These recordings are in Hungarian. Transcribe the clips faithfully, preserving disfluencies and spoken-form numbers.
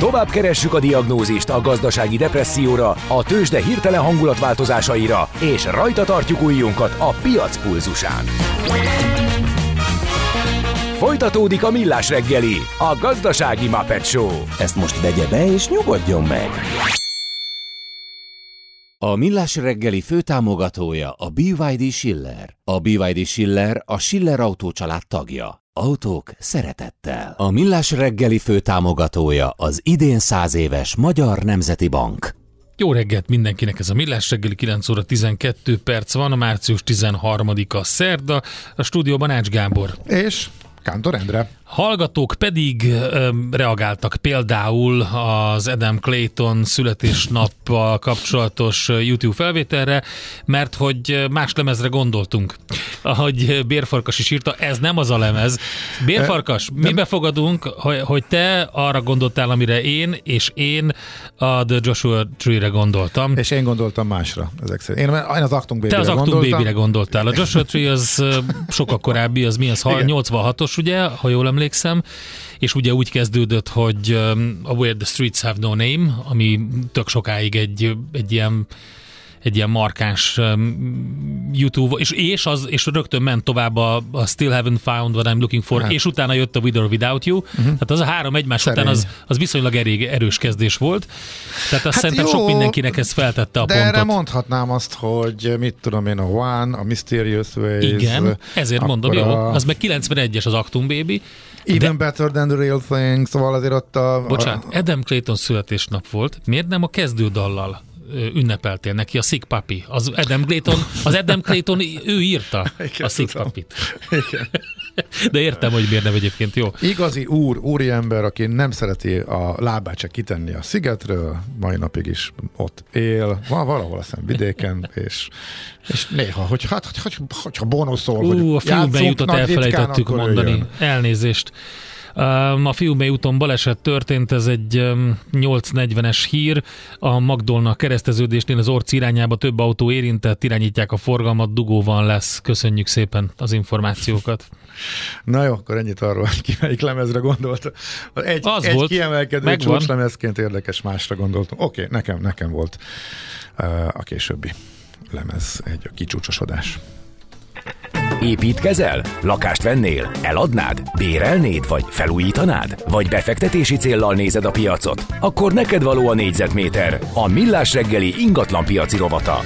Tovább keressük a diagnózist a gazdasági depresszióra, a tőzsde hirtelen hangulatváltozásaira, és rajta tartjuk ujjunkat a piac pulzusán. Folytatódik a Millás reggeli, a gazdasági Muppet Show. Ezt most vegye be és nyugodjon meg! A Millás reggeli főtámogatója a bé vé dé Schiller. A bé vé dé Schiller a Schiller Autó család tagja. Autók szeretettel. A Millás reggeli főtámogatója az idén száz éves Magyar Nemzeti Bank. Jó reggelt mindenkinek, ez a Millás reggeli, kilenc óra tizenkét perc van, a március tizenharmadika szerda, a stúdióban Ács Gábor. És Kántor Endre. Hallgatók pedig ö, reagáltak például az Adam Clayton születésnappal kapcsolatos YouTube felvételre, mert hogy más lemezre gondoltunk. Ahogy Bérfarkas is írta, ez nem az a lemez. Bérfarkas, mi befogadunk, hogy, hogy te arra gondoltál, amire én, és én a The Joshua Tree-re gondoltam. És én gondoltam másra. Ezek szerint. Én, én az Actung Baby-re Te az gondoltam. Actung Baby-re gondoltál. A Joshua Tree az sokkal korábbi, az mi az? nyolcvanhatos, ugye, ha jól emlékszem, és ugye úgy kezdődött, hogy um, a Where the Streets Have No Name, ami tök sokáig egy, egy ilyen egy ilyen markáns um, YouTube, és, és, az, és rögtön ment tovább a, a Still Haven't Found What I'm Looking For, hát. És utána jött a With or Without You, uh-huh. Tehát az a három egymás Szerény. Után az, az viszonylag elég erős kezdés volt, tehát azt hát szerintem jó, sok mindenkinek ez feltette a de pontot. De erre mondhatnám azt, hogy mit tudom én, a One, a Mysterious Ways. Igen, ezért mondom, jó, az meg kilencvenegyes az Actung Baby. Even de, Better Than the Real Thing, szóval azért ott a... Bocsánat, Adam Clayton születésnap volt, miért nem a kezdődallal ünnepeltél neki, a Sick Puppy? Az Adam Clayton, az Adam Clayton, ő írta a Sick Puppyt. Igen. De értem, hogy miért nem egyébként, jó. Igazi úr, úri ember, aki nem szereti a lábát csak kitenni a szigetről, mai napig is ott él, van valahol a vidéken, és, és néha, hogy hát, hogy, hogy, hogyha bonuszol, hogy uh, a filmben jutott elfelejtettük mondani. Jöjjön. Elnézést. A Fiumei úton baleset történt, ez egy nyolc negyvenes hír. A Magdolna kereszteződésnél az Orc irányába több autó érintett, irányítják a forgalmat, dugóban lesz. Köszönjük szépen az információkat. Na jó, akkor ennyit arról, hogy ki melyik lemezre gondolta. Egy, az egy volt. kiemelkedő csúcslemezként érdekes másra gondoltam. Oké, okay, nekem, nekem volt uh, a későbbi lemez egy kicsúcsosodás. Építkezel? Lakást vennél? Eladnád? Bérelnéd? Vagy felújítanád? Vagy befektetési céllal nézed a piacot? Akkor neked való a négyzetméter, a Millás reggeli ingatlanpiaci rovata.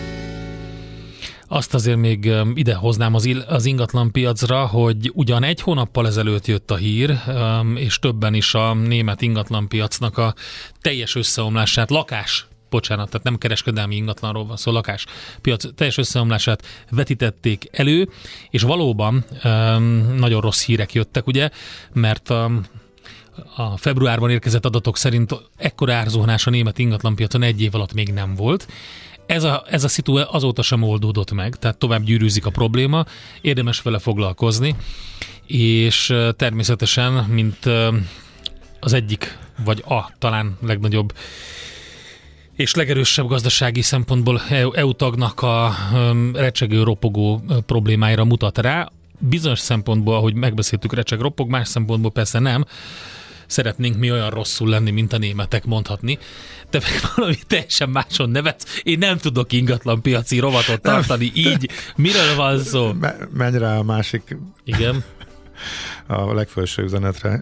Azt azért még ide hoznám az, il- az ingatlanpiacra, hogy ugyan egy hónappal ezelőtt jött a hír, és többen is a német ingatlanpiacnak a teljes összeomlását, lakás bocsánat, tehát nem kereskedelmi ingatlanról van szó, szóval lakáspiac teljes összeomlását vetítették elő, és valóban um, nagyon rossz hírek jöttek, ugye, mert um, a februárban érkezett adatok szerint ekkora árzuhanás a német ingatlanpiacon egy év alatt még nem volt. Ez a, ez a szitu azóta sem oldódott meg, tehát tovább gyűrűzik a probléma, érdemes vele foglalkozni, és természetesen, mint az egyik, vagy a talán legnagyobb és legerősebb gazdasági szempontból é u tagnak a recsegő, ropogó problémáira mutat rá. Bizonyos szempontból, ahogy megbeszéltük, recseg, ropog, más szempontból persze nem. Szeretnénk mi olyan rosszul lenni, mint a németek, mondhatni. Te meg valami teljesen máson nevetsz. Én nem tudok ingatlanpiaci rovatot tartani. Így miről van szó? Menj rá a másik. Igen. A legfelső üzenetre.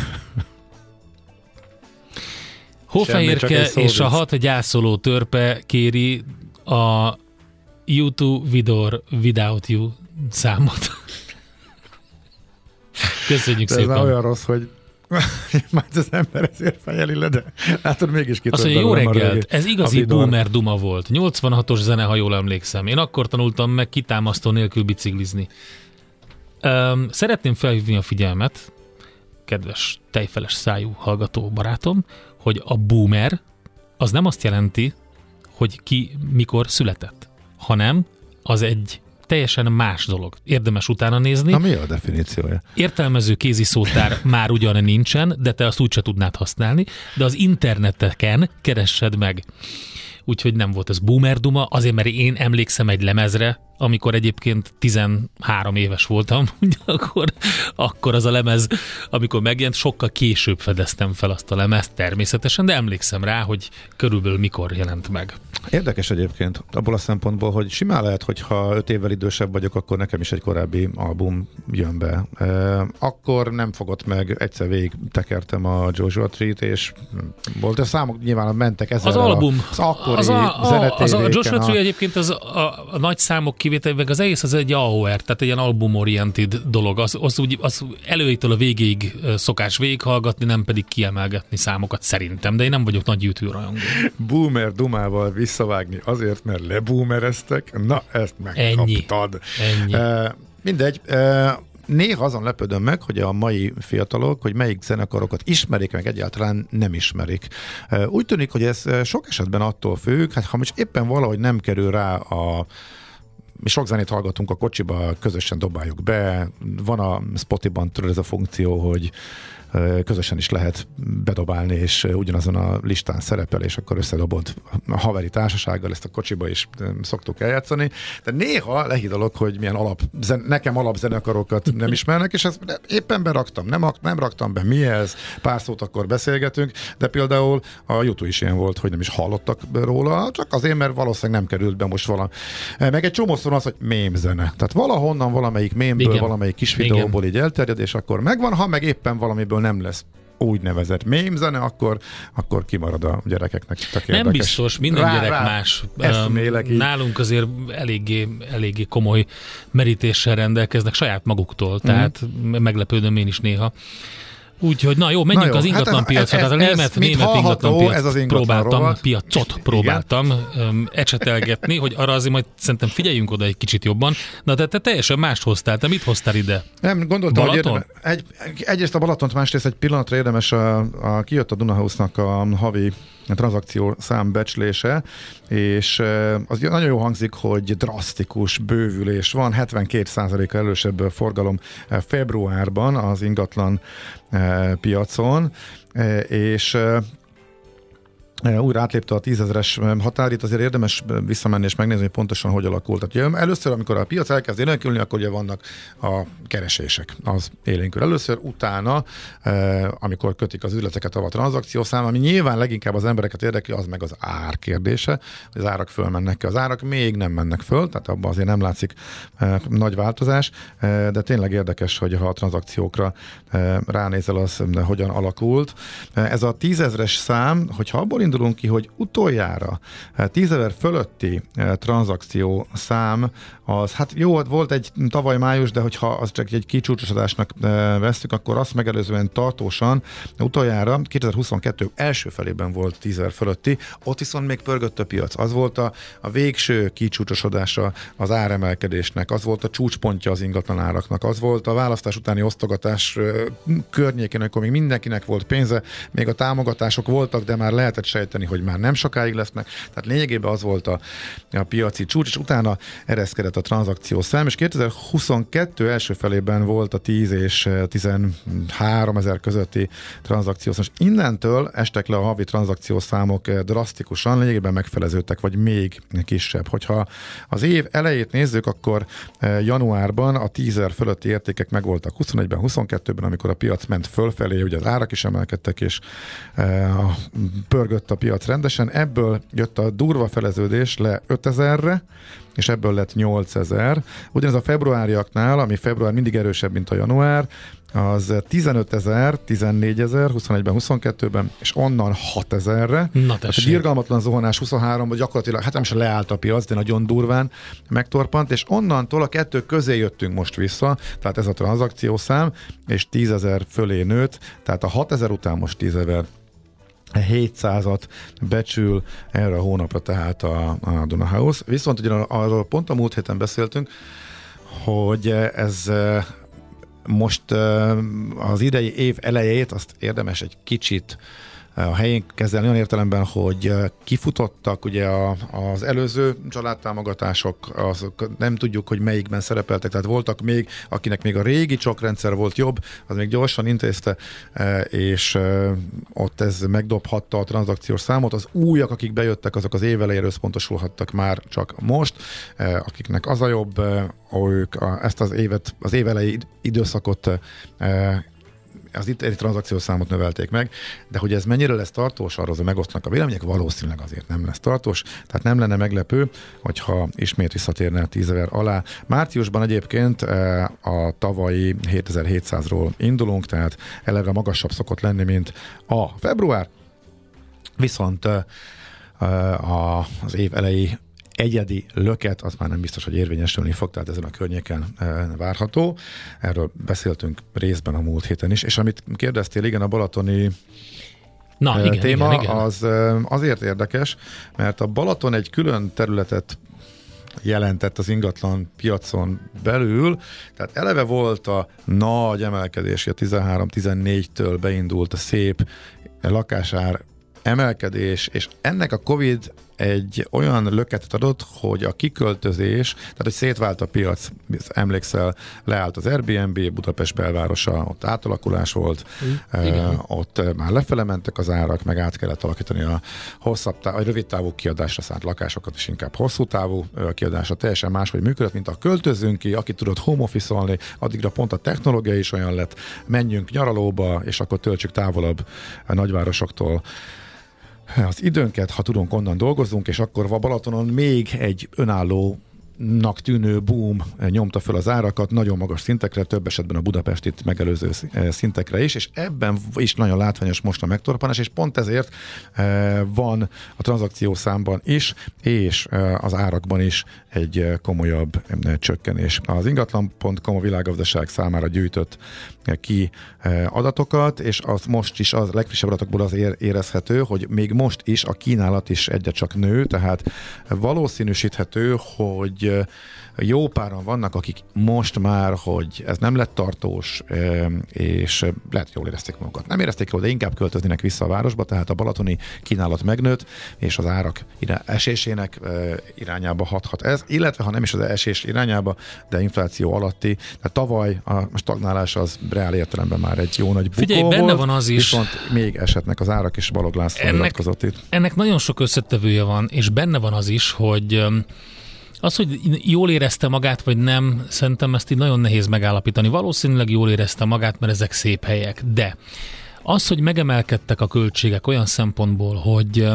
Hófehérke és a hat gyászoló törpe kéri a You to With or Without You számot. Köszönjük de szépen. Ez olyan rossz, hogy már az ember ezért fejeli le, de látod, mégis ki. Azt mondja, jó reggelt, ez igazi boomer duma volt. nyolcvanhatos zene, ha jól emlékszem. Én akkor tanultam meg kitámasztó nélkül biciklizni. Um, szeretném felhívni a figyelmet, kedves tejfeles szájú hallgató barátom, hogy a boomer az nem azt jelenti, hogy ki mikor született, hanem az egy teljesen más dolog. Érdemes utána nézni. Na mi a definíciója? Értelmező kéziszótár már ugyan nincsen, de te azt úgyse tudnád használni, de az interneteken keressed meg. úgyhogy nem volt ez boomer duma, azért mert én emlékszem egy lemezre, amikor egyébként tizenhárom éves voltam, akkor, akkor az a lemez, amikor megjelent, sokkal később fedeztem fel azt a lemezt természetesen, de emlékszem rá, hogy körülbelül mikor jelent meg. Érdekes egyébként abból a szempontból, hogy simán lehet, hogy ha öt évvel idősebb vagyok, akkor nekem is egy korábbi album jön be. E, akkor nem fogott meg, egyszer végig tekertem a Joshua Tree-t, és volt a számok nyilván mentek ezzel az album, az akkori az a, a, az a Joshua Tree a... egyébként az a, a nagy számok kivételével, az egész az egy A O R, tehát egy ilyen album-oriented dolog. Az, az, úgy, az elejétől a végéig szokás végighallgatni, nem pedig kiemelgetni számokat szerintem, de én nem vagyok nagy YouTube rajongó. Boomer dumával visszavágni azért, mert leboomereztek. Na, ezt megkaptad. Ennyi. Uh, mindegy. Uh, Néha azon lepődöm meg, hogy a mai fiatalok, hogy melyik zenekarokat ismerik, meg egyáltalán nem ismerik. Úgy tűnik, hogy ez sok esetben attól függ, hát ha most éppen valahogy nem kerül rá a mi sok zenét hallgatunk a kocsiba, közösen dobáljuk be, van a Spotify-ban tudod ez a funkció, hogy közösen is lehet bedobálni, és ugyanazon a listán szerepel, és akkor összedobod a haveri társasággal, ezt a kocsiba is szoktuk eljátszani. De néha lehidalok, hogy milyen alap, nekem alapzenekarokat nem ismernek, és ezt éppen beraktam, nem, nem raktam be, mi ez, pár szót akkor beszélgetünk, de például a YouTube is ilyen volt, hogy nem is hallottak róla, csak azért, mert valószínűleg nem került be most vala. Meg egy csomószor az, hogy mémzene. Tehát valahonnan, valamelyik mémből, igen, valamelyik kis videóból így elterjed, és akkor megvan, ha meg éppen valamiből nem lesz úgynevezett mémzene, akkor, akkor kimarad a gyerekeknek. Nem biztos, minden rá, gyerek rá, más. Nálunk azért eléggé, eléggé komoly merítéssel rendelkeznek saját maguktól, tehát mm. meglepődöm én is néha. Úgyhogy na jó, menjünk na jó, az ingatlan hát piacra. Tehát a német, német ingatlan piac próbáltam, rovat. piacot próbáltam um, ecsetelgetni, hogy arra azért majd szerintem figyeljünk oda egy kicsit jobban. Na de te teljesen mást hoztál, te mit hoztál ide? Nem, gondoltam, Balaton? hogy érdemes, egy, egyrészt a Balatont, másrészt egy pillanatra érdemes, a, a, kijött a Dunahouse-nak a havi tranzakció számbecslése, és az nagyon jó hangzik, hogy drasztikus bővülés van, hetvenkét százaléka elősebb forgalom februárban az ingatlan piacon, és újra átlépte a tízezeres határit, azért érdemes visszamenni és megnézni, hogy pontosan hogy alakult. Tehát először, amikor a piac elkezd élénkülni, akkor ugye vannak a keresések, az élénkül először, utána, amikor kötik az üzleteket a tranzakciószám, ami nyilván leginkább az embereket érdekli, az meg az ár kérdése, hogy az árak fölmennek, az árak még nem mennek föl, tehát abban azért nem látszik nagy változás, de tényleg érdekes, hogy ha a tranzakciókra ránézel, az hogyan alakult. Ez a tízezeres szám, hogyha abból indulunk ki, hogy utoljára tízezer fölötti tranzakció szám, az hát jó, volt egy tavaly május, de hogyha az csak egy kicsúcsosodásnak vesztük, akkor azt megelőzően tartósan utoljára kétezer-huszonkettő első felében volt tízezer fölötti, ott viszont még pörgött a piac. Az volt a, a végső kicsúcsosodása az áremelkedésnek, az volt a csúcspontja az ingatlanáraknak, az volt a választás utáni osztogatás környékén, amikor még mindenkinek volt pénze, még a támogatások voltak, de már lehetett sejteni, hogy már nem sokáig lesznek. Tehát lényegében az volt a, a piaci csúcs, és utána ereszkedett a tranzakciószám, és kétezer-huszonkettő első felében volt a tíz és tizenhárom ezer közötti tranzakciószám. És innentől estek le a havi tranzakciószámok drasztikusan, lényegében megfeleződtek, vagy még kisebb. Hogyha az év elejét nézzük, akkor januárban a tízezer fölötti értékek megvoltak huszonegyben, huszonkettőben, amikor a piac ment fölfelé, ugye az árak is emelkedtek, és a pörgött a piac rendesen, ebből jött a durva feleződés le ötezerre, és ebből lett nyolcezer. Ugyanez a februáriaknál, ami február mindig erősebb, mint a január, az tizenötezer, tizennégyezer, huszonegyben, huszonkettőben, és onnan hatezerre. Tehát egy irgalmatlan zuhanás huszonháromban gyakorlatilag, hát nem is leállt a piac, de nagyon durván megtorpant, és onnantól a kettő közé jöttünk most vissza, tehát ez a tranzakciószám, és tízezer fölé nőtt, tehát a hatezer után most tízezer hétszázat becsül erre a hónapra, tehát a, a Dunahouse. Viszont ugye arról pont a múlt héten beszéltünk, hogy ez most az idei év elejét azt érdemes egy kicsit a helyén kezelni olyan értelemben, hogy kifutottak ugye a, az előző családtámogatások, azok nem tudjuk, hogy melyikben szerepeltek, tehát voltak még, akinek még a régi csokrendszer volt jobb, az még gyorsan intézte, és ott ez megdobhatta a tranzakciós számot. Az újak, akik bejöttek, azok az év elejére összpontosulhattak már csak most, akiknek az a jobb, ők a, ezt az évet, az év elejé időszakot az itt egy tranzakciós számot növelték meg, de hogy ez mennyire lesz tartós, arra megosztanak a vélemények, valószínűleg azért nem lesz tartós, tehát nem lenne meglepő, hogyha ismét visszatérne tízezer alá. Márciusban egyébként a tavalyi hétezer-hétszázról indulunk, tehát eleve magasabb szokott lenni, mint a február, viszont a, az év elejé egyedi löket, az már nem biztos, hogy érvényesülni fog, tehát ezen a környéken e, várható. Erről beszéltünk részben a múlt héten is, és amit kérdeztél, igen, a balatoni Na, e, igen, téma, igen, igen. az e, azért érdekes, mert a Balaton egy külön területet jelentett az ingatlan piacon belül, tehát eleve volt a nagy emelkedés, a tizenhárom-tizennégytől beindult a szép lakásár emelkedés, és ennek a Covid egy olyan löketet adott, hogy a kiköltözés, tehát hogy szétvált a piac, emlékszel, leállt az Airbnb, Budapest belvárosa, ott átalakulás volt, uh, ott már lefele mentek az árak, meg át kellett alakítani a hosszabb táv, vagy rövid távú kiadásra szánt lakásokat, és inkább hosszú távú kiadásra, teljesen máshogy működött, mint a költözünk ki, aki tudott home office-olni, addigra pont a technológia is olyan lett, menjünk nyaralóba, és akkor töltsük távolabb a nagyvárosoktól az időnket, ha tudunk, onnan dolgozzunk, és akkor a Balatonon még egy önállónak tűnő boom nyomta föl az árakat, nagyon magas szintekre, több esetben a Budapestit megelőző szintekre is, és ebben is nagyon látványos most a megtorpanás, és pont ezért van a tranzakciószámban is, és az árakban is egy komolyabb csökkenés. Az ingatlan pont com a világgazdaság számára gyűjtött ki adatokat, és az most is az legfrissebb adatokból az érezhető, hogy még most is a kínálat is egyre csak nő, tehát valószínűsíthető, hogy jó páran vannak, akik most már, hogy ez nem lett tartós, és lehet jól érezték magukat. Nem érezték jól, de inkább költöznének vissza a városba, tehát a balatoni kínálat megnőtt, és az árak esésének irányába hathat ez, illetve ha nem is az esés irányába, de infláció alatti. Tehát tavaly a stagnálás az reál értelemben már egy jó nagy bukó Figyelj, volt, benne van az is. Viszont még esetnek az árak, és Balog László nyilatkozott itt. Ennek nagyon sok összetevője van, és benne van az is, hogy az, hogy jól érezte magát, vagy nem, szerintem ezt így nagyon nehéz megállapítani. Valószínűleg jól érezte magát, mert ezek szép helyek. De az, hogy megemelkedtek a költségek olyan szempontból, hogy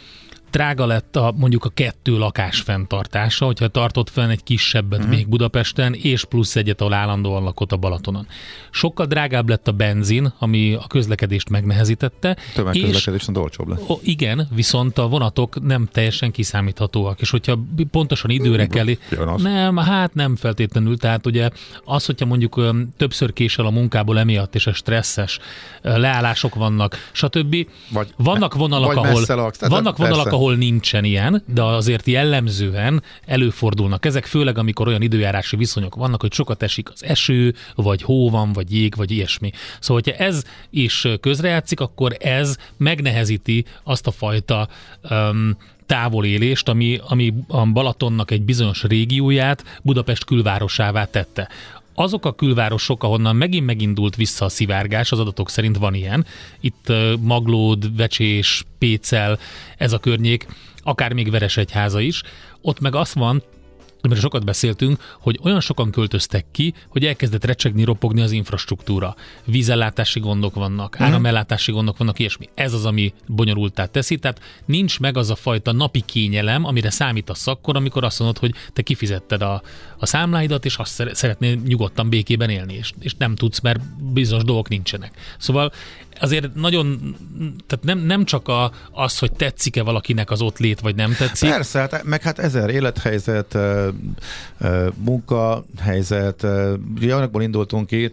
drága lett a, mondjuk a kettő lakás fenntartása, hogyha tartott fenn egy kisebbet uh-huh. még Budapesten, és plusz egyet, ahol állandóan lakott a Balatonon. Sokkal drágább lett a benzin, ami a közlekedést megnehezítette. Tömegközlekedésen olcsóbb lett. O, igen, viszont a vonatok nem teljesen kiszámíthatóak, és hogyha pontosan időre kell... Nem, hát nem feltétlenül, tehát ugye az, hogyha mondjuk többször késel a munkából emiatt, és a stresszes leállások vannak, stb. Vagy, vannak vonalak, vagy ahol, laksz, vannak vonalak, ahol nincsen ilyen, de azért jellemzően előfordulnak ezek, főleg amikor olyan időjárási viszonyok vannak, hogy sokat esik az eső, vagy hó van, vagy jég, vagy ilyesmi. Szóval, hogyha ez is közrejátszik, akkor ez megnehezíti azt a fajta um, távolélést, ami, ami a Balatonnak egy bizonyos régióját Budapest külvárosává tette. Azok a külvárosok, ahonnan megint megindult vissza a szivárgás, az adatok szerint van ilyen. Itt Maglód, Vecsés, Pécel, ez a környék, akár még Veresegyháza is. Ott meg az van, amiről sokat beszéltünk, hogy olyan sokan költöztek ki, hogy elkezdett recsegni, ropogni az infrastruktúra. Vízellátási gondok vannak, áramellátási gondok vannak, ilyesmi. Ez az, ami bonyolultá teszi, tehát nincs meg az a fajta napi kényelem, amire számítasz akkor, amikor azt mondod, hogy te kifizetted a, a számláidat, és azt szeretnél nyugodtan békében élni, és, és nem tudsz, mert bizonyos dolgok nincsenek. Szóval azért nagyon, tehát nem, nem csak a, az, hogy tetszik-e valakinek az ott lét, vagy nem tetszik. Persze, hát, meg hát ezer élethelyzet, munkahelyzet, olyanokból indultunk ki,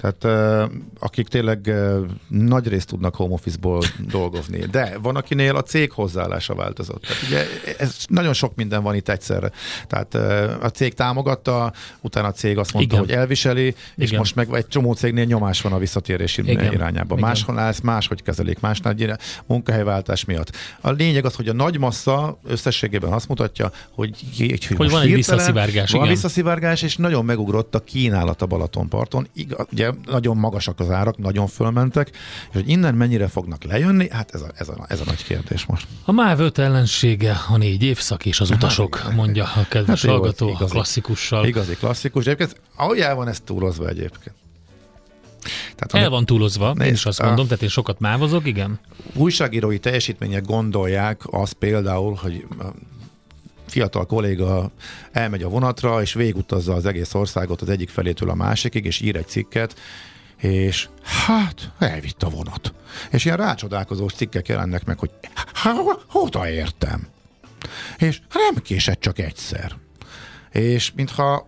Tehát uh, akik tényleg uh, nagy részt tudnak home office-ból dolgozni. De van, akinél a cég hozzáállása változott. Tehát ugye ez nagyon sok minden van itt egyszerre. Tehát uh, a cég támogatta, utána a cég azt mondta, igen, hogy elviseli, igen, és most meg egy csomó cégnél nyomás van a visszatérési igen, irányában. Máshol ezt máshogy kezelik, másnál gyere, munkahelyváltás miatt. A lényeg az, hogy a nagy massza összességében azt mutatja, hogy, hogy, hogy van egy visszaszivárgás. Van visszaszivárgás, és nagyon megugrott a kínálat a Balatonparton. Igaz, ugye nagyon magasak az árak, nagyon fölmentek, és hogy innen mennyire fognak lejönni, hát ez a, ez a, ez a nagy kérdés most. A MÁV öt ellensége a négy évszak és az utasok, hát, mondja a kedves hát hallgató, igazi, klasszikussal. Igazi klasszikus, de egyébként ahogy van ez túlozva egyébként. Tehát, el van túlozva, nézd, én is azt a, mondom, tehát én sokat mávozok, igen. Újságírói teljesítmények gondolják azt például, hogy fiatal kolléga elmegy a vonatra, és végigutazza az egész országot az egyik felétől a másikig, és ír egy cikket, és hát elvitt a vonat. És ilyen rácsodálkozós cikkek jelennek meg, hogy hát odaértem. És nem késett csak egyszer. És mintha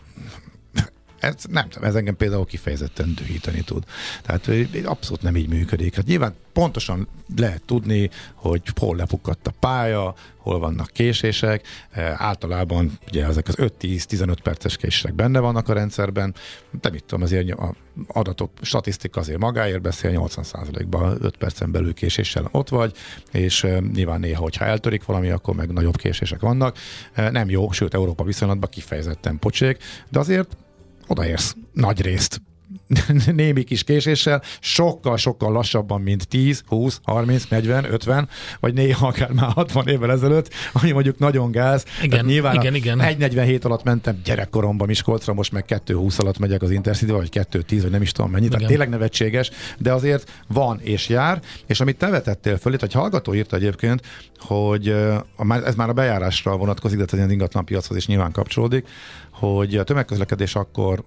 Ez, nem, ez engem például kifejezetten dühíteni tud. Tehát abszolút nem így működik. Hát nyilván pontosan lehet tudni, hogy hol lepukkadt a pálya, hol vannak késések. E, általában ugye ezek az öt-tíz-tizenöt perces késések benne vannak a rendszerben, de mit tudom, azért a adatok, statisztika azért magáért beszél, nyolcvan százalékban öt percen belül késéssel ott vagy, és e, nyilván néha, hogyha eltörik valami, akkor meg nagyobb késések vannak. E, nem jó, sőt Európa viszonylatban kifejezetten pocsék, de azért odaérsz nagy részt némi kis késéssel, sokkal-sokkal lassabban, mint tíz, húsz, harminc, negyven, ötven, vagy néha akár már hatvan évvel ezelőtt, ami mondjuk nagyon gáz. Igen, nyilván igen, igen. egy negyvenhét alatt mentem gyerekkoromban Miskolcra, most meg kettő húsz alatt megyek az Intercity-val, vagy kettő tíz, vagy nem is tudom mennyi. Tehát tényleg nevetséges, de azért van és jár, és amit te vetettél föl, itt egy hallgató írta egyébként, hogy ez már a bejárásra vonatkozik, de az ingatlanpiachoz is nyilván kapcsolódik, hogy a tömegközlekedés akkor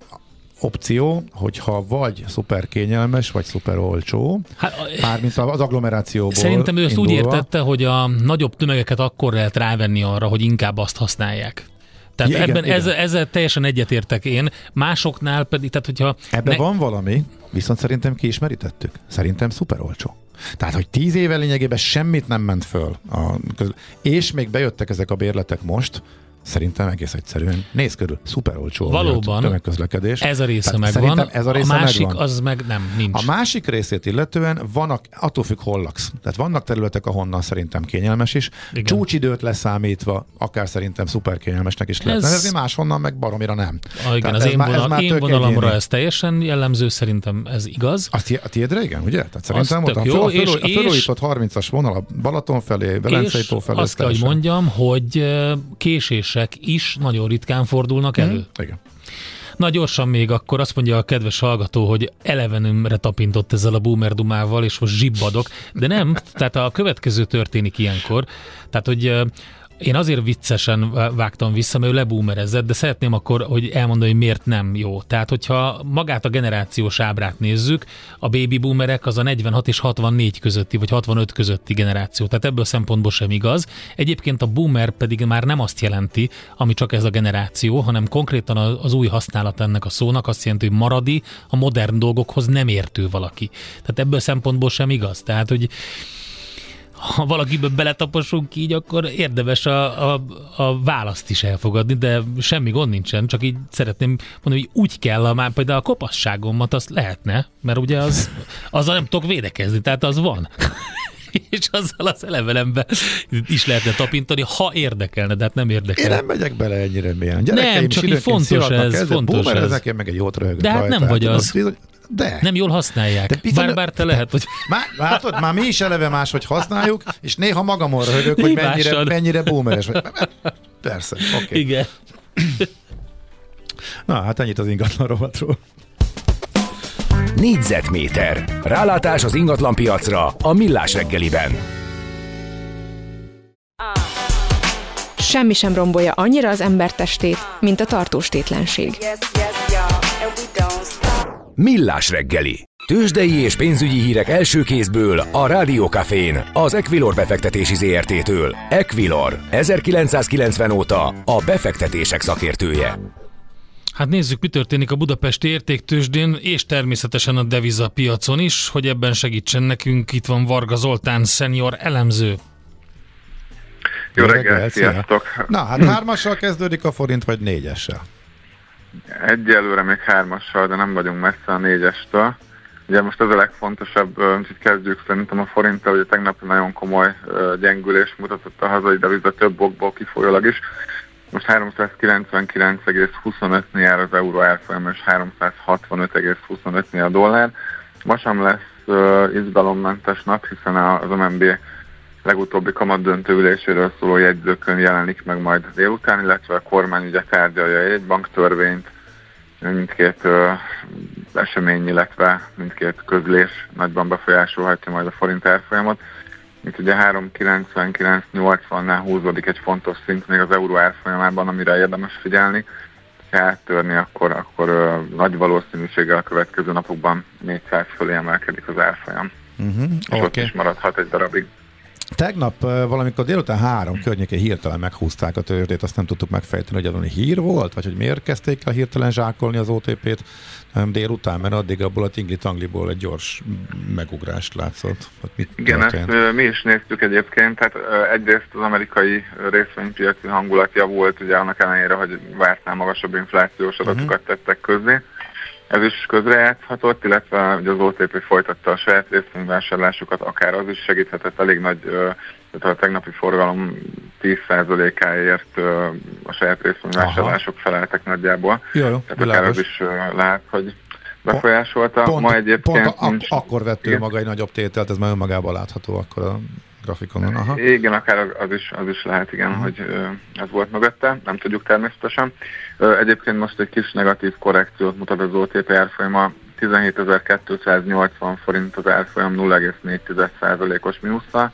opció, hogyha vagy szuper kényelmes, vagy szuper olcsó, hát, mármint az agglomerációból szerintem ő ezt indulva. Úgy értette, hogy a nagyobb tömegeket akkor lehet rávenni arra, hogy inkább azt használják. Tehát igen, ebben igen. Ezzel, ezzel teljesen egyetértek én, másoknál pedig, tehát hogyha... Ebben ne... van valami, viszont szerintem kiismerítettük. Szerintem szuper olcsó. Tehát, hogy tíz éve lényegében semmit nem ment föl. A közül, és még bejöttek ezek a bérletek most, szerintem egész egyszerűen. Nézz körül, szuper olcsó valóban, tömegközlekedés. Ez a része Tehát megvan, ez a, része a másik megvan. Az meg nem, nincs. A másik részét illetően vannak, attól függ hol laksz. Tehát vannak területek, ahonnan szerintem kényelmes is. Igen. Csúcsidőt leszámítva, akár szerintem szuper kényelmesnek is lehet ez... nevezni, máshonnan meg baromira nem. Ah, igen, az én, már, vonal, ez én vonalamra egyéni. Ez teljesen jellemző, szerintem ez igaz. A, ti, a tiédre igen, ugye? Tehát szerintem ott a, jó, a, föl, a fölújított harmincas vonal a Balaton felé, Velencei tó felé. Azt kell, hogy mondjam, hogy késés is nagyon ritkán fordulnak elő. Hmm, igen. Na gyorsan még akkor azt mondja a kedves hallgató, hogy elevenümre tapintott ezzel a boomer dumával, és most zsibbadok, de nem, tehát a következő történik ilyenkor, tehát hogy én azért viccesen vágtam vissza, mert ő leboomerezett, de szeretném akkor, hogy elmondani, hogy miért nem jó. Tehát, hogyha magát a generációs ábrát nézzük, a baby boomerek az a negyvenhat és hatvannégy közötti, vagy hatvanöt közötti generáció. Tehát ebből szempontból sem igaz. Egyébként a boomer pedig már nem azt jelenti, ami csak ez a generáció, hanem konkrétan az új használat ennek a szónak azt jelenti, hogy maradi, a modern dolgokhoz nem értő valaki. Tehát ebből szempontból sem igaz. Tehát, hogy ha valakiből beletaposunk így, akkor érdemes a, a, a választ is elfogadni, de semmi gond nincsen, csak így szeretném mondani, hogy úgy kell, a, már például a kopasságomat azt lehetne, mert ugye az, azzal nem tudok védekezni, tehát az van. És azzal az elevelembe is lehetne tapintani, ha érdekelne, de hát nem érdekel. Én nem megyek bele ennyire mélyen. Gyerekeim nem, csak így fontos ez, ez, fontos ez. Ezek meg egy jót röhögök. De hát nem vagy az. De. Nem jól használják. Bizony, bár, bár te lehet, hogy... Már, látod, már mi is eleve máshogy használjuk, és néha magamon röhögök, hogy mennyire, mennyire boomeres vagy. Persze, oké. Okay. Igen. Na, hát ennyit az ingatlan rovatról. Négyzetméter. Rálátás az ingatlanpiacra a Millás reggeliben. Semmi sem rombolja annyira az ember testét, mint a tartóstétlenség. Millás reggeli. Tőzsdei és pénzügyi hírek első kézből a Rádió Cafén, az Equilor befektetési zé er té-től. Equilor, ezerkilencszázkilencven óta a befektetések szakértője. Hát nézzük, mi történik a budapesti értéktőzsdén, és természetesen a devizapiacon is, hogy ebben segítsen nekünk. Itt van Varga Zoltán, szenior elemző. Jó reggelt, sziasztok! Na, hát hármassal kezdődik a forint, vagy négyessel? Egyelőre még hármassal, de nem vagyunk messze a négyestől. Ugye most ez a legfontosabb, hogy kezdjük szerintem a forinttal, ugye tegnap nagyon komoly gyengülés mutatott a hazai deviza több okból kifolyólag is. Most háromszázkilencvenkilenc egész huszonötnél jár az euró árfolyama, és háromszázhatvanöt egész huszonötnél a dollár. Ma sem lesz uh, izgalommentes nap, hiszen az em en bé legutóbbi kamat döntőüléséről szóló jegyzőkönyv jelenik meg majd délután, illetve a kormány ugye tárgyalja egy banktörvényt, mindkét uh, esemény, illetve mindkét közlés nagyban befolyásolhatja majd a forint árfolyamot. Itt ugye három kilencvenkilenc nyolcvannál húzódik egy fontos szint még az euró árfolyamában, amire érdemes figyelni. Ha áttörni, akkor, akkor uh, nagy valószínűséggel a következő napokban négyszáz fölé emelkedik az árfolyam. Uh-huh, és okay. Ott is maradhat egy darabig. Tegnap valamikor délután három környékén hirtelen meghúzták a tőzsdét, azt nem tudtuk megfejteni, hogy valami hír volt, vagy hogy miért kezdték el hirtelen zsákolni az o té pét délután, mert addig abból a tingli-tangliból egy gyors megugrást látszott. Igen, ezt mi is néztük egyébként, tehát egyrészt az amerikai részvénypiaci hangulat javult, ugye annak ellenére, hogy vártnál magasabb inflációs adatokat uh-huh. tettek közzé. Ez is közrejátszhatott, illetve ugye az o té pé folytatta a saját részvényvásárlásokat, akár az is segíthetett, elég nagy, tehát a tegnapi forgalom tíz százalékáért a saját részvényvásárlások feleltek nagyjából. Jó, jó, tehát akár az is lehet, hogy befolyásolta. Pont, Ma egyébként pont ak- akkor vett ő maga egy nagyobb tételt, ez már önmagában látható akkor a grafikonon. Aha. Igen, akár az is, az is lehet, igen, uh-huh. hogy ez volt mögötte, nem tudjuk természetesen. Egyébként most egy kis negatív korrekciót mutat az o té pé árfolyama, tizenhétezer-kétszáznyolcvan forint az árfolyam, nulla egész négy százalékos mínusszal,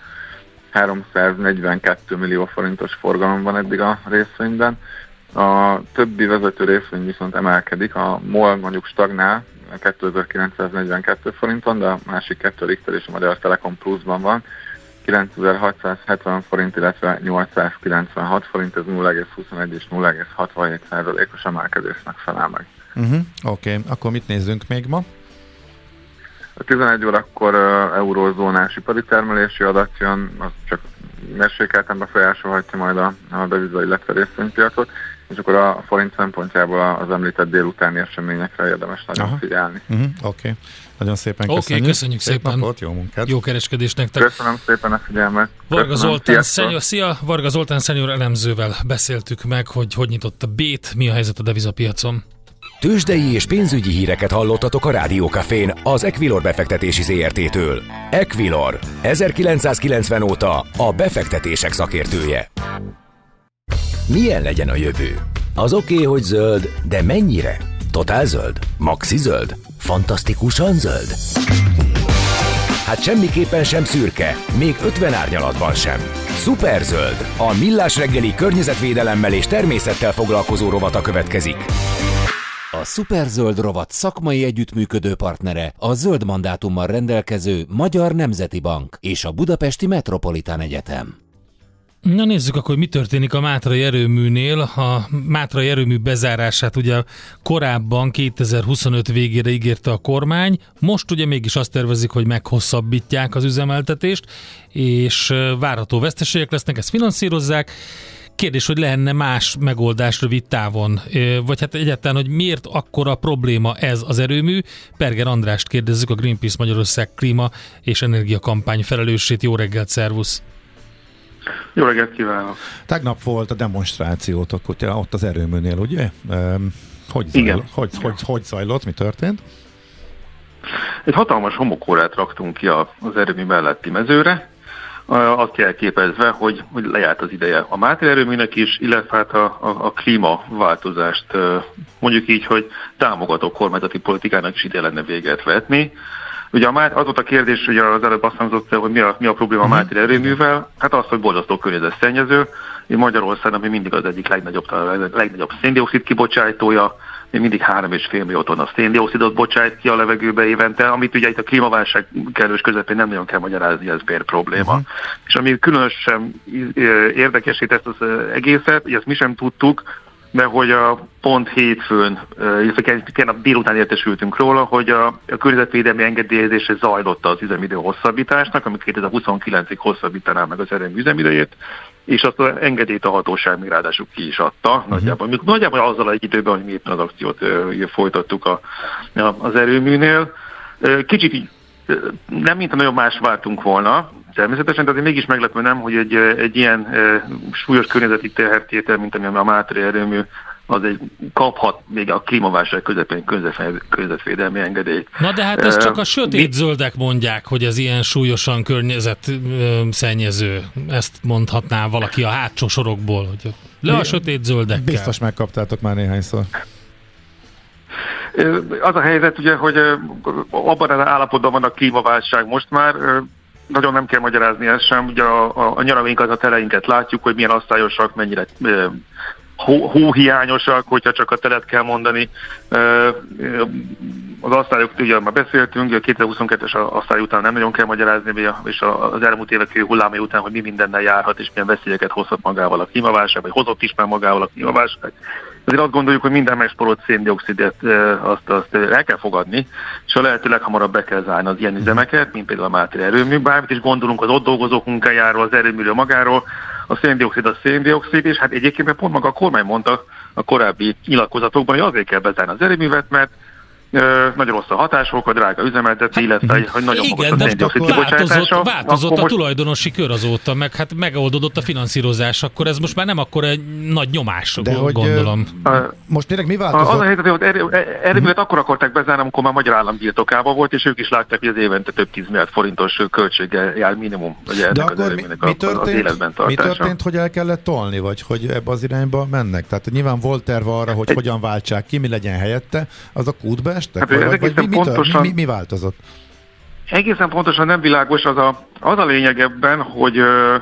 háromszáznegyvenkettő millió forintos forgalom van eddig a részvényben. A többi vezető részvény viszont emelkedik, a MOL mondjuk stagnál, kétezer-kilencszáznegyvenkettő forinton, de a másik kettő Richter és a Magyar Telekom pluszban van, kilencezer-hatszázhetven forint, illetve nyolcszázkilencvenhat forint, ez nulla egész huszonegy és nulla egész hatvanhét százalékos emelkedésnek felel meg. Uh-huh. Oké, okay. Akkor mit nézzünk még ma? A tizenegy órakor uh, eurózónás ipari termelési adat jön, az csak mérsékelten befolyásolhatja majd a, a deviza, illetve részvénypiacot, és akkor a forint szempontjából az említett délutáni eseményekre érdemes nagyon Aha. figyelni. Uh-huh. Oké, okay. Nagyon szépen okay, köszönjük. köszönjük Szép szépen. Napot, jó munkát. Jó kereskedést nektek. Köszönöm szépen a figyelmet. Varga Zoltán, szenior, szia, Varga Zoltán szenior elemzővel beszéltük meg, hogy hogy nyitott a bét, mi a helyzet a devizapiacon. Tőzsdei és pénzügyi híreket hallottatok a Rádiókafén az Equilor befektetési zé er té-től. Equilor, ezerkilencszázkilencven óta a befektetések szakértője. Milyen legyen a jövő? Az oké, okay, hogy zöld, de mennyire? Totál zöld? Maxi zöld? Fantasztikusan zöld? Hát semmiképpen sem szürke, még ötven árnyalatban sem. Szuperzöld, a Millás reggeli környezetvédelemmel és természettel foglalkozó rovata következik. A Szuperzöld rovat szakmai együttműködő partnere a zöld mandátummal rendelkező Magyar Nemzeti Bank és a Budapesti Metropolitán Egyetem. Na nézzük akkor, mi történik a Mátrai erőműnél. A Mátrai erőmű bezárását ugye korábban kétezer-huszonöt végére ígérte a kormány, most ugye mégis azt tervezik, hogy meghosszabbítják az üzemeltetést, és várható veszteségek lesznek, ezt finanszírozzák. Kérdés, hogy lehenne más megoldás rövid távon, vagy hát egyáltalán, hogy miért akkora probléma ez az erőmű? Perger Andrást kérdezzük, a Greenpeace Magyarország klíma és energia kampány felelősét. Jó reggelt, szervusz! Jó reggelt kívánok! Tegnap volt a demonstrációtok ott az erőműnél, ugye? Hogy, zajl, hogy, hogy, hogy zajlott, mi történt? Egy hatalmas homokórát raktunk ki az erőmű melletti mezőre, azt jelképezve, hogy, hogy lejárt az ideje a Máté erőműnek is, illetve hát a, a, a klímaváltozást mondjuk így, hogy támogató kormányzati politikának is ide lenne véget vetni. Ugye az volt a kérdés, ugye az előbb azt hangzott, hogy mi a, mi a probléma a Máté erőművel, hát az, hogy borzasztó környezetszennyező. Magyarországon, ami mindig az egyik legnagyobb, a legnagyobb széndioxid kibocsátója, még mindig három és fél millió tonna széndioxidot bocsájt ki a levegőbe évente, amit ugye itt a klímaválság kellős közepén nem nagyon kell magyarázni, ez miért probléma. Uh-huh. És ami különösen érdekesít ezt az egészet, hogy ezt mi sem tudtuk, de hogy a pont hétfőn, illetve a délután értesültünk róla, hogy a, a környezetvédelmi engedélyezése zajlott az üzemidő hosszabbításnak, ami kétezer-huszonkilencig hosszabbítaná meg az erőmű üzemidejét, és azt az engedélyt a hatóság még ráadásul ki is adta, uh-huh. nagyjából, nagyjából azzal egy időben, hogy mi éppen az akciót uh, folytattuk a, a, az erőműnél. Uh, kicsit így, uh, nem mint nagyon más vártunk volna, természetesen, de azért mégis meglepő nem, hogy egy, egy ilyen uh, súlyos környezeti tehertétel, mint ami a Mátré erőmű, az egy kaphat még a klímaválság közepén környezetvédelmi engedélyt. Na de hát ezt csak a sötét zöldek mondják, hogy ez ilyen súlyosan környezetszennyező. Ezt mondhatná valaki a hátsó sorokból, hogy le a sötét zöldekkel. Biztos megkaptátok már néhányszor. Az a helyzet ugye, hogy abban az állapotban van a klímaválság most már, nagyon nem kell magyarázni ezt sem, ugye a, a, a nyaralvénkat, a teleinket látjuk, hogy milyen asztályosak, mennyire hó, hóhiányosak, hogyha csak a telet kell mondani. Az asztályok, ugye már beszéltünk, a kétezer-huszonkettes asztály után nem nagyon kell magyarázni, és az elmúlt évek hullámai után, hogy mi mindennel járhat, és milyen veszélyeket hozhat magával a klímaválság, vagy hozott is már magával a klímaválság. Azért azt gondoljuk, hogy minden megsporolt széndioxidet azt, azt el kell fogadni, és a lehető leghamarabb be kell zárni az ilyen üzemeket, mint például a Mátré erőmű. Bármit is gondolunk az ott dolgozók munkájáról, az erőműről magáról, a széndioxid a széndioxid, és hát egyébként pont maga a kormány mondta a korábbi nyilatkozatokban, hogy azért kell bezárni az erőművet, mert Ö, nagyon rossz a hatások, a drága üzemeltető, illetve hogy nagyon igen, magas a széndioxid kibocsátása. Változott, változott a most... tulajdonosi kör azóta, meg hát megoldódott a finanszírozás, akkor ez most már nem akkor egy nagy nyomás, de gondolom. Hogy, uh, most tényleg mi változott? Az a helyzet, hogy erő, erőművet akkor akarták bezárni, amikor már magyar állam birtokában volt, és ők is látták, hogy az évente több tíz milliárd forintos költséggel jár minimum, ugye ennek az erőműnek mi, mi történt, az életben tartása. Mi történt, hogy el kellett tolni, vagy hogy ebbe az irányba mennek? Tehát nyilván volt terve arra, hogy egy... hogyan váltsák ki, mi legyen helyette, az a kútba estek? Hát, vagy, vagy mi, pontosan, mi, mi, mi változott? Egészen pontosan nem világos az a, az a lényeg ebben, hogy ö,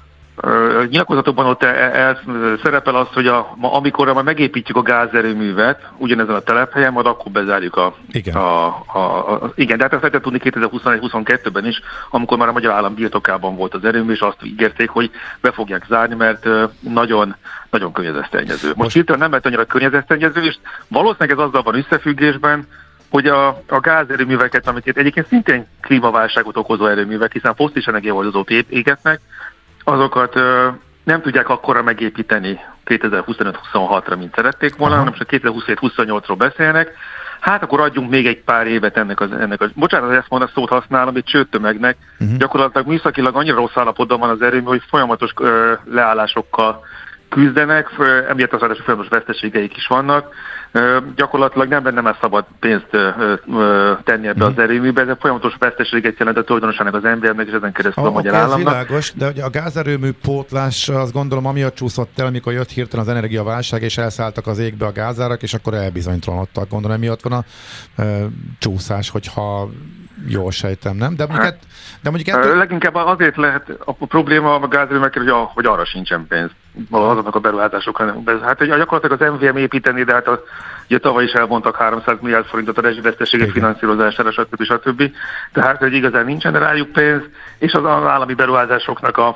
ö, nyilatkozatokban ott el, el, szerepel az, hogy a, ma, amikor már megépítjük a gázerőművet ugyanezen a telephelyen, majd akkor bezárjuk a... Igen. A, a, a, igen, de hát ezt lehetett tudni kétezer-huszonegy-huszonkettőben is, amikor már a magyar állam birtokában volt az erőmű, és azt ígérték, hogy be fogják zárni, mert ö, nagyon, nagyon környezetszennyező. Most, Most hirtelen nem lett annyira környezetszennyező, és valószínűleg ez azzal van összefüggésben, hogy a, a gázerőműveket, amiket egyébként szintén klímaválságot okozó erőművek, hiszen fosszilis energiahordozót égetnek, azokat ö, nem tudják akkora megépíteni kétezer-huszonöt-huszonhatra, mint szerették volna, hanem csak kétezer-huszonhét-huszonnyolcról beszélnek. Hát akkor adjunk még egy pár évet ennek az... Ennek az bocsánat, ezt mondasz, szót használom, egy csőttömegnek. Uh-huh. Gyakorlatilag műszakilag annyira rossz állapotban van az erőmű, hogy folyamatos ö, leállásokkal küzdenek, emiatt az ráadásul folyamatos veszteségeik is vannak. Ö, gyakorlatilag nem benne már szabad pénzt ö, ö, tenni ebbe mm. az erőműbe, de folyamatos veszteséget jelent a tulajdonosának az embernek, és ezen keresztül a, a magyar államnak. Világos, de a gázerőmű pótlás, azt gondolom, amiatt csúszott el, amikor jött hirtelen az energiaválság, és elszálltak az égbe a gázárak, és akkor elbizonytalanodtak. Gondolom, emiatt van a ö, csúszás, hogyha jól sejtem, nem? De mondjuk, hát, de mondjuk ettől... Leginkább azért lehet a probléma a gázerőmekkel, hogy, hogy arra sincsen pénz. Azoknak a beruházásokra. Hát gyakorlatilag az em vé em építeni, de hát a, ugye tavaly is elvontak háromszáz milliárd forintot a rezsiveszteségek finanszírozására, stb. stb. Tehát, hogy igazán nincsen rájuk pénz, és az állami beruházásoknak a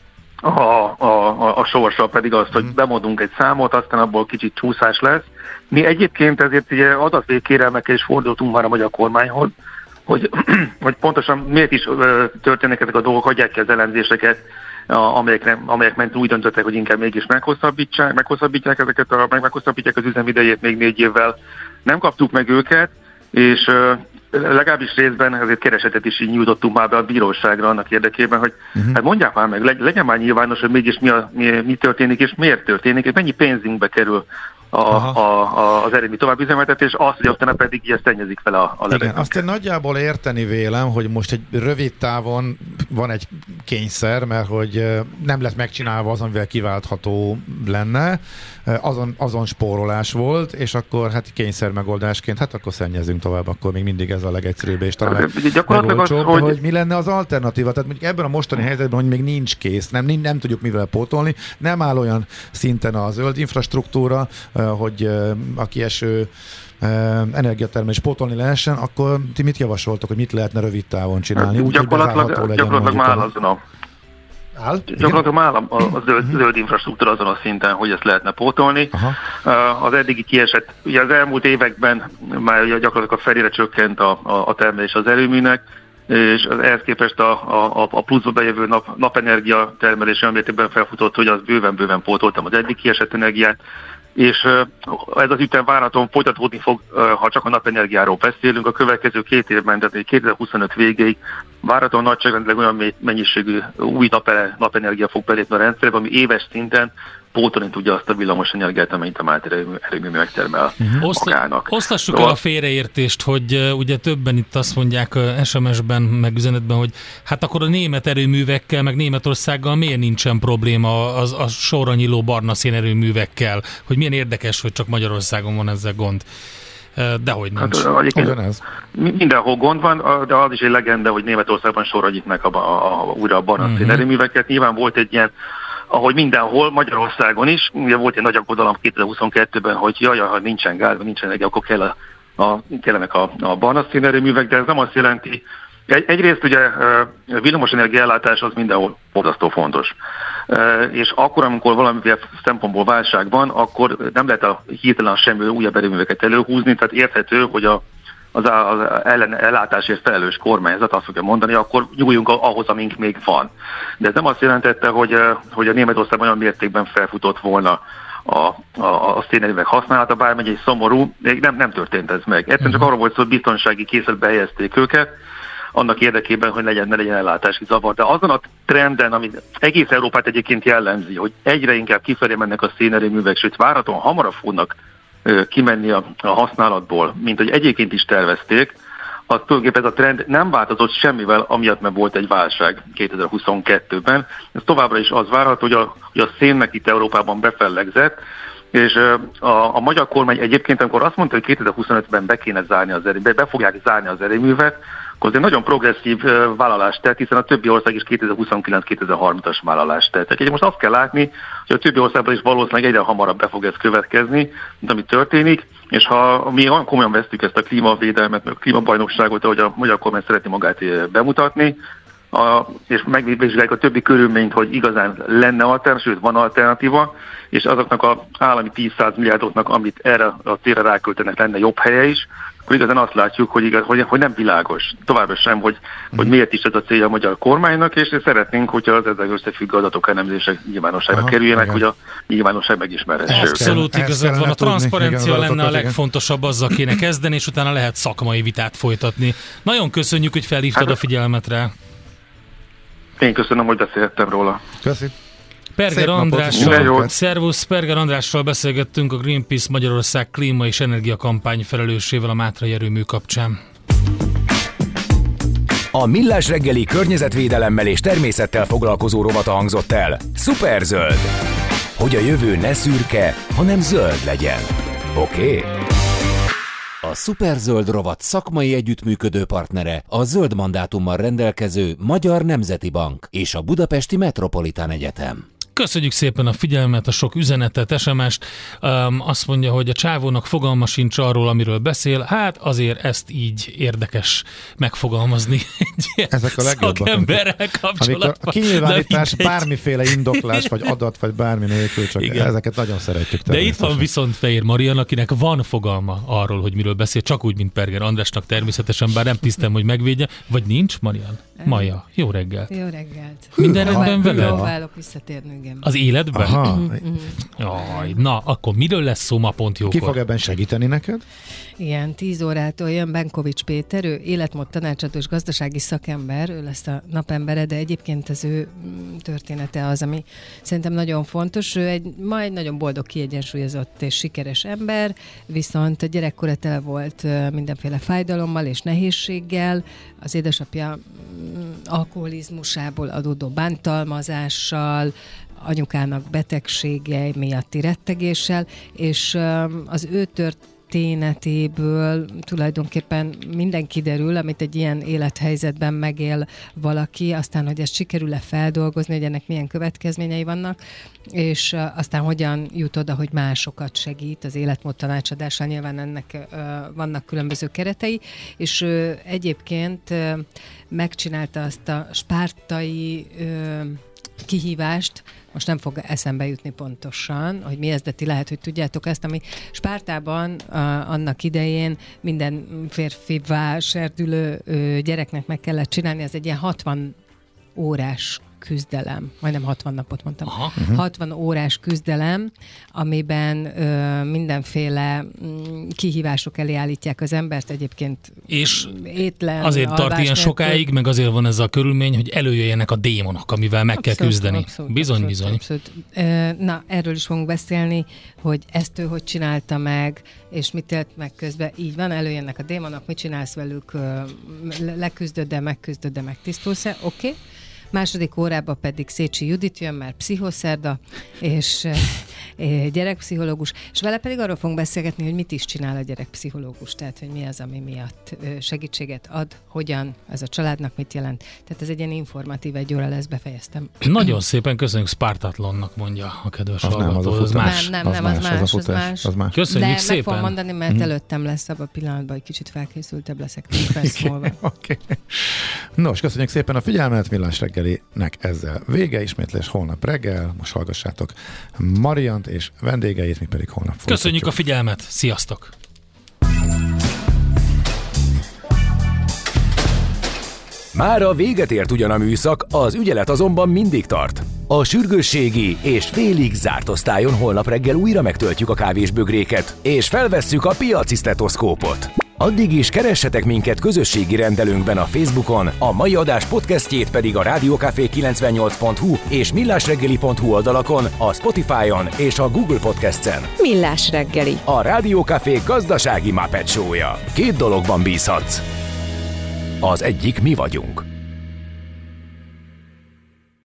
A, a, a, a sorsa pedig az, hogy bemondunk egy számot, aztán abból kicsit csúszás lesz. Mi egyébként ezért ugye adatvégkérelmekkel is fordultunk már a magyar kormányhoz, hogy, hogy pontosan miért is ö, történnek ezek a dolgok, hagyják ki az elemzéseket, amelyek, amelyek mentén úgy döntöttek, hogy inkább mégis meghosszabbítsák, meghosszabbítják ezeket, a, meg meghosszabbítják az üzemidejét még négy évvel. Nem kaptuk meg őket, és ö, legalábbis részben azért keresetet is így nyújtottunk már be a bíróságra annak érdekében, hogy uh-huh. hát mondják már meg, legyen már nyilvános, hogy mégis mi, a, mi, mi történik, és miért történik, és mennyi pénzünkbe kerül a, a, a, az erőmű továbbüzemeltetés, azt, hogy aztán pedig így szennyezik fel a, a Igen, azt én nagyjából érteni vélem, hogy most egy rövid távon van egy kényszer, mert hogy nem lett megcsinálva az, amivel kiváltható lenne, azon, azon spórolás volt, és akkor hát kényszer megoldásként, hát akkor szennyezünk tovább, akkor még mindig ez a legegyszerűbb, és talán megolcsóbb, hogy... hogy mi lenne az alternatíva, tehát mondjuk ebben a mostani helyzetben, hogy még nincs kész, nem, nem, nem tudjuk mivel pótolni, nem áll olyan szinten a zöld infrastruktúra, hogy a kieső energiatermelés pótolni lehessen, akkor ti mit javasoltok, hogy mit lehetne rövid távon csinálni? Úgy, gyakorlatilag, gyakorlatilag már azon a Áll? Gyakorlatilag áll a, a zöld, zöld infrastruktúra azon a szinten, hogy ezt lehetne pótolni. Aha. Az eddigi kiesett, ugye az elmúlt években már gyakorlatilag a felére csökkent a, a, a termelés az erőműnek, és ehhez képest a, a, a pluszba bejövő nap, napenergia termelés olyan mértékben felfutott, hogy az bőven-bőven pótoltam az eddig kiesett energiát, és ez az ütem várhatóan folytatódni fog, ha csak a napenergiáról beszélünk. A következő két évben, tehát kétezer-huszonöt végéig várhatóan nagyságrendileg olyan mennyiségű új nape, napenergia fog belépni a rendszerbe, ami éves szinten pótolni tudja azt a villamos energiát, amelyet a Máté erőmű megtermel uh-huh. magának. Oszlassuk el a félreértést, hogy uh, ugye többen itt azt mondják uh, es em es-ben, meg üzenetben, hogy hát akkor a német erőművekkel, meg Németországgal miért nincsen probléma az, a sorra nyíló barna szénerőművekkel, hogy milyen érdekes, hogy csak Magyarországon van ezzel gond. Dehogy nincs. Hát, mindenhol gond van, de az is egy legenda, hogy Németországban sorra nyitnak a, a, a, újra a barna uh-huh. szénerőműveket. Nyilván volt egy ilyen, ahogy mindenhol, Magyarországon is, ugye volt egy nagy aggodalom kétezer-huszonkettőben, hogy jaj, ha nincsen gáz, nincsen energia, akkor kell a, a, kellenek a, a barna szénerőművek, de ez nem azt jelenti. Egy, egyrészt ugye villamosenergia ellátás az mindenhol borzasztó fontos. És akkor, amikor valamilyen szempontból válság van, akkor nem lehet a hirtelen semmi újabb erőműveket előhúzni, tehát érthető, hogy a, az, az ellen, ellátásért felelős kormányzat azt fogja mondani, akkor nyugodjunk ahhoz, amink még van. De ez nem azt jelentette, hogy, hogy a Németországban olyan mértékben felfutott volna a, a, a szénerőművek használata, bármegy egy szomorú, nem, nem történt ez meg. Egyszerűen csak arról volt szó, hogy biztonsági készletbe helyezték őket, annak érdekében, hogy legyen, ne legyen ellátási zavar. De azon a trenden, ami egész Európát egyébként jellemzi, hogy egyre inkább kifelé mennek a szénerőművek, sőt várhatóan hamarabb fognak ö, kimenni a, a használatból, mint hogy egyébként is tervezték, az tulajdonképpen ez a trend nem változott semmivel, amiatt, mert volt egy válság kétezer-huszonkettőben. Ez továbbra is az várható, hogy a, hogy a szénnek itt Európában befellegzett, és a, a magyar kormány egyébként, amikor azt mondta, hogy kétezer-huszonötben be kéne zárni az erőművet, be fogják zárni az erőművet, akkor ez egy nagyon progresszív vállalást tett, hiszen a többi ország is kétezer-huszonkilenc-kétezer-harmincas vállalást tett. Úgyhogy most azt kell látni, hogy a többi országban is valószínűleg egyre hamarabb be fog ez következni, mint ami történik, és ha mi komolyan vesztük ezt a klímavédelmet, meg a klímabajnokságot, ahogy a magyar kormány szeretné magát bemutatni, A, és megvizsgáljuk a többi körülményt, hogy igazán lenne alternatíva, sőt van alternatíva, és azoknak az állami tíz-száz milliárdoknak, amit erre a célra ráköltenek, lenne jobb helye is, akkor igazán azt látjuk, hogy, igaz, hogy, hogy nem világos. Továbbra sem, hogy, mm. hogy miért is ez a célja a magyar kormánynak, és szeretnénk, hogyha az ezzel összefüggő adatok, elemzések nyilvánosságra Aha, kerüljenek, igen. hogy a nyilvánosság megismerhesse. Abszolút igazad van, a transzparencia lenne adatokat, a legfontosabb, azzal kéne kezdeni, és utána lehet szakmai vitát folytatni. Nagyon köszönjük, hogy felhívtad hát, a figyelmet rá. Én köszönöm, hogy beszélhettem róla. Köszi. Perger Andrással, szervusz, Perger Andrással beszélgettünk a Greenpeace Magyarország klíma és energia kampány felelősével a Mátrai erőmű kapcsán. A Millás reggeli környezetvédelemmel és természettel foglalkozó rovata hangzott el. Szuperzöld! Hogy a jövő ne szürke, hanem zöld legyen. Oké? Okay? A Szuperzöld rovat szakmai együttműködő partnere a zöld mandátummal rendelkező Magyar Nemzeti Bank és a Budapesti Metropolitán Egyetem. Köszönjük szépen a figyelmet, a sok üzenetet, es em es-t. Um, azt mondja, hogy a csávónak fogalma sincs arról, amiről beszél. Hát azért ezt így érdekes megfogalmazni egy Ezek a szakemberrel kapcsolatban. Amikor a kinyilvánítás bármiféle indoklás, vagy adat, vagy bármi nélkül, csak igen. ezeket nagyon szeretjük. De itt van viszont Fehér Marian, akinek van fogalma arról, hogy miről beszél, csak úgy, mint Perger Andrásnak természetesen, bár nem tisztem, hogy megvédje. Vagy nincs, Marian? Maja, jó reggelt. Jó reggelt. Minden rendben veled? Próbálok visszatérni, igen. Az életben? Aha. Jaj, na, akkor miről lesz szó ma pont jókor? Ki fog ebben segíteni neked? Igen, tíz órától jön Benkovics Péter, ő életmód tanácsadó és gazdasági szakember, ő lesz a napembere, de egyébként az ő története az, ami szerintem nagyon fontos. Ő egy ma egy nagyon boldog, kiegyensúlyozott és sikeres ember, viszont a gyerekkora tele volt mindenféle fájdalommal és nehézséggel, az édesapja alkoholizmusából adódó bántalmazással, anyukának betegsége miatti rettegéssel, és az ő tört történetéből tulajdonképpen minden kiderül, amit egy ilyen élethelyzetben megél valaki, aztán, hogy ezt sikerül-e feldolgozni, hogy ennek milyen következményei vannak, és aztán hogyan jut oda, hogy másokat segít az életmód tanácsadással, nyilván ennek vannak különböző keretei, és egyébként megcsinálta azt a spártai kihívást, most nem fog eszembe jutni pontosan, hogy mi ez, de ti lehet, hogy tudjátok ezt, ami Spártában a, annak idején minden férfivá serdülő ö, gyereknek meg kellett csinálni, ez egy ilyen hatvan órás küzdelem, majdnem hatvan napot mondtam, Aha. hatvan órás küzdelem, amiben ö, mindenféle m, kihívások elé állítják az embert, egyébként és étlen, azért tart ilyen sokáig, meg azért van ez a körülmény, hogy előjöjjenek a démonok, amivel meg abszolút, kell küzdeni. Abszolút, bizony, abszolút, bizony. Abszolút. Na, erről is fogunk beszélni, hogy ezt ő hogy csinálta meg, és mit élt meg közben. Így van, előjönnek a démonok, mit csinálsz velük, leküzdöd, de megküzdöd, de megtisztulsz-e, oké. Okay. Második órában pedig Szécsi Judit jön, már pszichoszerda, és e, gyerekpszichológus, és vele pedig arról fogunk beszélgetni, hogy mit is csinál a gyerekpszichológus, tehát hogy mi az, ami miatt segítséget ad, hogyan, ez a családnak mit jelent. Tehát ez egy ilyen informatív, egy óra lesz, befejeztem. Nagyon szépen köszönjük, Spartatlannak mondja a kedves az hallgató. Nem, az, az más. Nem, nem, az, az, más, az, az, más. az más. Köszönjük de szépen. meg fogom mondani, mert mm. előttem lesz abban a pillanatban, hogy kicsit felkészültebb leszek tíz perc múlva. Okay. Nos, köszönjük szépen a figyelmet, Millás reggelinek ezzel vége, ismétlés holnap reggel, most hallgassátok Mariant és vendégeit, mi pedig holnap folytatjuk. Köszönjük a figyelmet, sziasztok! Mára véget ért ugyan a műszak, az ügyelet azonban mindig tart. A sürgősségi és félig zárt osztályon holnap reggel újra megtöltjük a kávésbögréket, és felvesszük a piaci sztetoszkópot. Addig is keressetek minket közösségi rendelőnkben a Facebookon, a mai adás podcastjét pedig a rádiókafé kilencvennyolc pont hu és millásreggeli pont hu oldalakon, a Spotify-on és a Google Podcast-en. Millás reggeli. A Rádiókafé gazdasági Muppet Show-ja. Két dologban bízhatsz. Az egyik mi vagyunk.